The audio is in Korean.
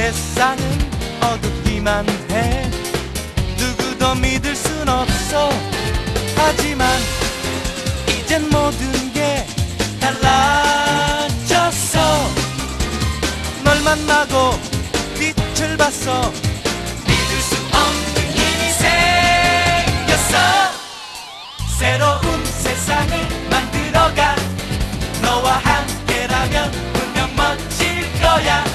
세상은 어둡기만 해. 누구도 믿을 순 없어. 하지만 이젠 모든 게 달라졌어. 널 만나고 빛을 봤어. 믿을 수 없는 힘이 생겼어. 새로운 세상을 만들어가. 너와 함께라면 분명 멋질 거야.